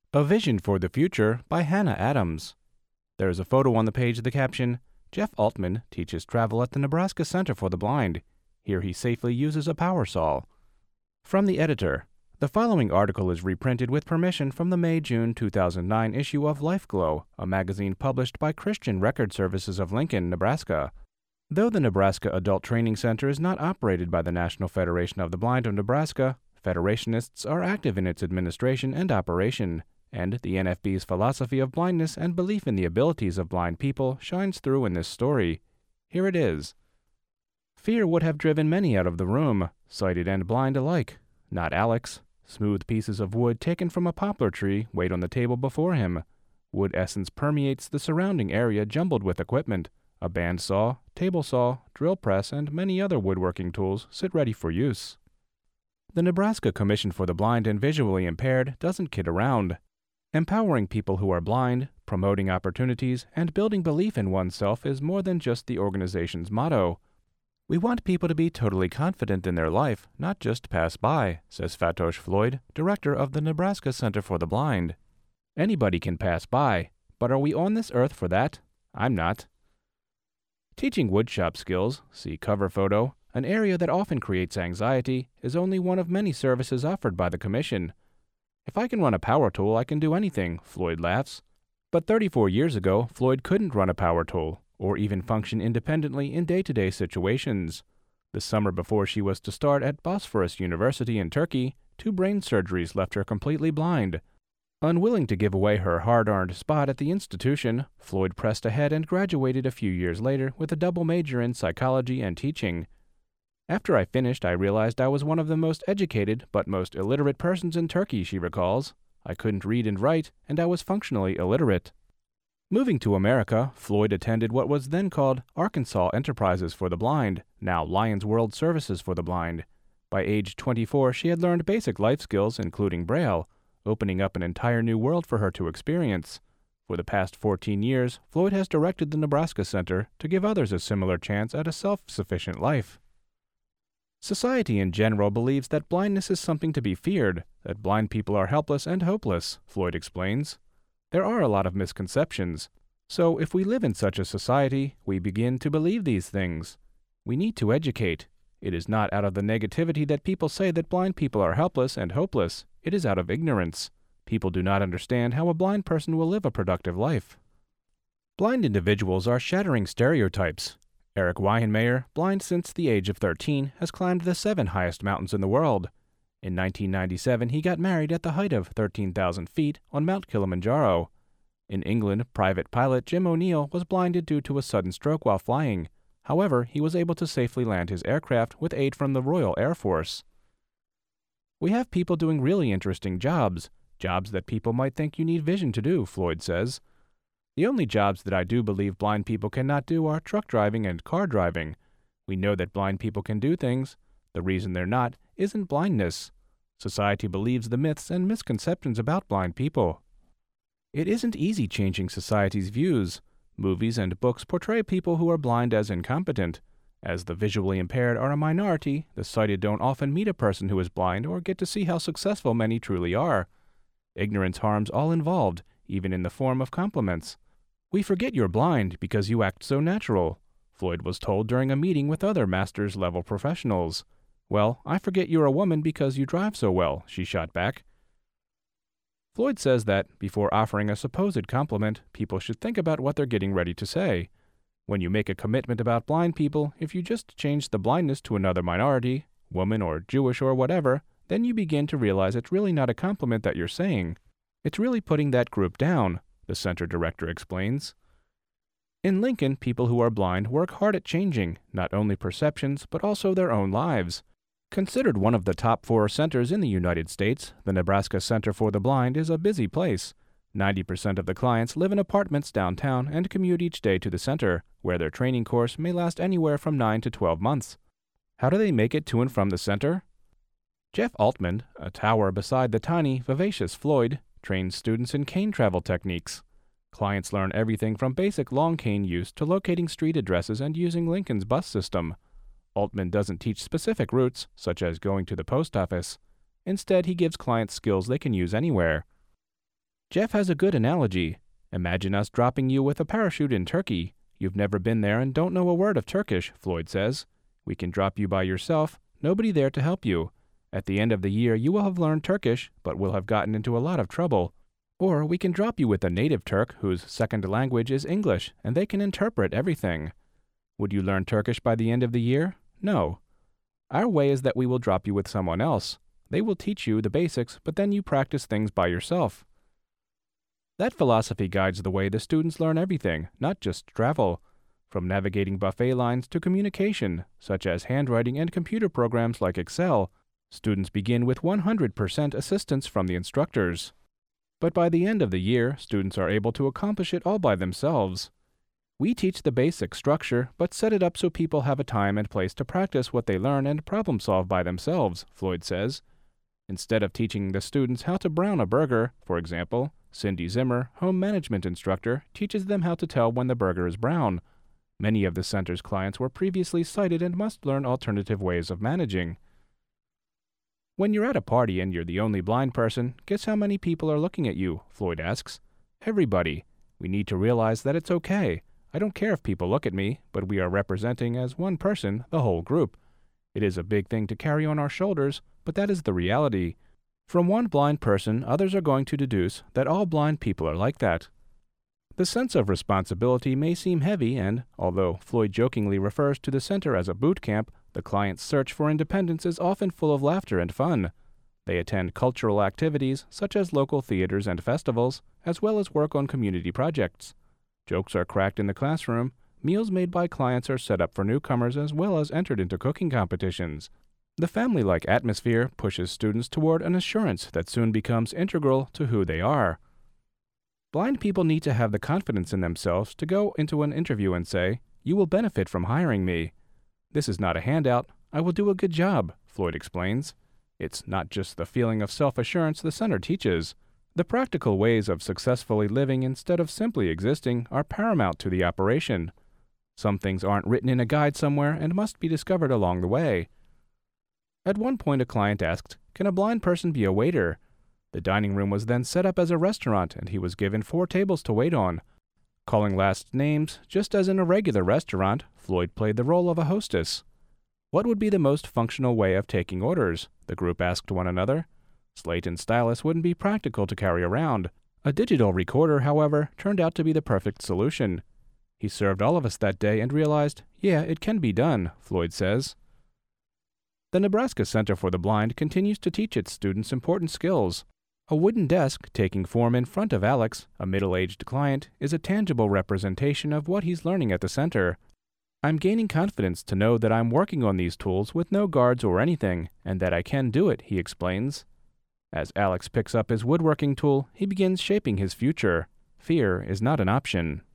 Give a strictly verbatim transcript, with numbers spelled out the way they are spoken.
A Vision for the Future by Hannah Adams. There is a photo on the page of the caption, Jeff Altman teaches travel at the Nebraska Center for the Blind. Here he safely uses a power saw. From the editor, the following article is reprinted with permission from the May-June two thousand nine issue of LifeGlow, a magazine published by Christian Record Services of Lincoln, Nebraska. Though the Nebraska Adult Training Center is not operated by the National Federation of the Blind of Nebraska, Federationists are active in its administration and operation, and the N F B's philosophy of blindness and belief in the abilities of blind people shines through in this story. Here it is. Fear would have driven many out of the room, sighted and blind alike. Not Alex. Smooth pieces of wood taken from a poplar tree wait on the table before him. Wood essence permeates the surrounding area jumbled with equipment. A bandsaw, table saw, drill press, and many other woodworking tools sit ready for use. The Nebraska Commission for the Blind and Visually Impaired doesn't kid around. Empowering people who are blind, promoting opportunities, and building belief in oneself is more than just the organization's motto. We want people to be totally confident in their life, not just pass by, says Fatosh Floyd, director of the Nebraska Center for the Blind. Anybody can pass by, but are we on this earth for that? I'm not. Teaching woodshop skills, see cover photo, an area that often creates anxiety, is only one of many services offered by the Commission. If I can run a power tool, I can do anything, Floyd laughs. But thirty-four years ago, Floyd couldn't run a power tool, or even function independently in day-to-day situations. The summer before she was to start at Bosphorus University in Turkey, two brain surgeries left her completely blind. Unwilling to give away her hard-earned spot at the institution, Floyd pressed ahead and graduated a few years later with a double major in psychology and teaching. After I finished, I realized I was one of the most educated but most illiterate persons in Turkey, she recalls. I couldn't read and write, and I was functionally illiterate. Moving to America, Floyd attended what was then called Arkansas Enterprises for the Blind, now Lions World Services for the Blind. By age twenty-four, she had learned basic life skills, including Braille, opening up an entire new world for her to experience. For the past fourteen years, Floyd has directed the Nebraska Center to give others a similar chance at a self-sufficient life. Society in general believes that blindness is something to be feared, that blind people are helpless and hopeless, Floyd explains. There are a lot of misconceptions. So if we live in such a society, we begin to believe these things. We need to educate. It is not out of the negativity that people say that blind people are helpless and hopeless. It is out of ignorance. People do not understand how a blind person will live a productive life. Blind individuals are shattering stereotypes. Eric Weihenmayer, blind since the age of thirteen, has climbed the seven highest mountains in the world. In nineteen ninety-seven, he got married at the height of thirteen thousand feet on Mount Kilimanjaro. In England, private pilot Jim O'Neill was blinded due to a sudden stroke while flying. However, he was able to safely land his aircraft with aid from the Royal Air Force. We have people doing really interesting jobs, jobs that people might think you need vision to do, Floyd says. The only jobs that I do believe blind people cannot do are truck driving and car driving. We know that blind people can do things. The reason they're not isn't blindness. Society believes the myths and misconceptions about blind people. It isn't easy changing society's views. Movies and books portray people who are blind as incompetent. As the visually impaired are a minority, the sighted don't often meet a person who is blind or get to see how successful many truly are. Ignorance harms all involved, even in the form of compliments. We forget you're blind because you act so natural, Floyd was told during a meeting with other master's-level professionals. Well, I forget you're a woman because you drive so well, she shot back. Floyd says that, before offering a supposed compliment, people should think about what they're getting ready to say. When you make a commitment about blind people, if you just change the blindness to another minority, woman or Jewish or whatever, then you begin to realize it's really not a compliment that you're saying. It's really putting that group down, the center director explains. In Lincoln, people who are blind work hard at changing, not only perceptions, but also their own lives. Considered one of the top four centers in the United States, the Nebraska Center for the Blind is a busy place. ninety percent of the clients live in apartments downtown and commute each day to the center, where their training course may last anywhere from nine to twelve months. How do they make it to and from the center? Jeff Altman, a tower beside the tiny, vivacious Floyd, trains students in cane travel techniques. Clients learn everything from basic long cane use to locating street addresses and using Lincoln's bus system. Altman doesn't teach specific routes, such as going to the post office. Instead, he gives clients skills they can use anywhere. Jeff has a good analogy. Imagine us dropping you with a parachute in Turkey. You've never been there and don't know a word of Turkish, Floyd says. We can drop you by yourself, nobody there to help you. At the end of the year, you will have learned Turkish, but will have gotten into a lot of trouble. Or we can drop you with a native Turk whose second language is English, and they can interpret everything. Would you learn Turkish by the end of the year? No. Our way is that we will drop you with someone else. They will teach you the basics, but then you practice things by yourself. That philosophy guides the way the students learn everything, not just travel. From navigating buffet lines to communication, such as handwriting and computer programs like Excel, students begin with one hundred percent assistance from the instructors. But by the end of the year, students are able to accomplish it all by themselves. We teach the basic structure, but set it up so people have a time and place to practice what they learn and problem solve by themselves, Floyd says. Instead of teaching the students how to brown a burger, for example, Cindy Zimmer, home management instructor, teaches them how to tell when the burger is brown. Many of the center's clients were previously sighted and must learn alternative ways of managing. When you're at a party and you're the only blind person, guess how many people are looking at you? Floyd asks. Everybody. We need to realize that it's okay. I don't care if people look at me, but we are representing as one person the whole group. It is a big thing to carry on our shoulders, but that is the reality. From one blind person, others are going to deduce that all blind people are like that. The sense of responsibility may seem heavy and, although Floyd jokingly refers to the center as a boot camp, the client's search for independence is often full of laughter and fun. They attend cultural activities such as local theaters and festivals, as well as work on community projects. Jokes are cracked in the classroom, meals made by clients are set up for newcomers as well as entered into cooking competitions. The family-like atmosphere pushes students toward an assurance that soon becomes integral to who they are. Blind people need to have the confidence in themselves to go into an interview and say, "You will benefit from hiring me." This is not a handout. I will do a good job, Floyd explains. It's not just the feeling of self-assurance the center teaches. The practical ways of successfully living instead of simply existing are paramount to the operation. Some things aren't written in a guide somewhere and must be discovered along the way. At one point, a client asked, "Can a blind person be a waiter?" The dining room was then set up as a restaurant, and he was given four tables to wait on. Calling last names, just as in a regular restaurant, Floyd played the role of a hostess. What would be the most functional way of taking orders? The group asked one another. Slate and stylus wouldn't be practical to carry around. A digital recorder, however, turned out to be the perfect solution. He served all of us that day and realized, yeah, it can be done, Floyd says. The Nebraska Center for the Blind continues to teach its students important skills. A wooden desk taking form in front of Alex, a middle-aged client, is a tangible representation of what he's learning at the center. I'm gaining confidence to know that I'm working on these tools with no guards or anything, and that I can do it, he explains. As Alex picks up his woodworking tool, he begins shaping his future. Fear is not an option.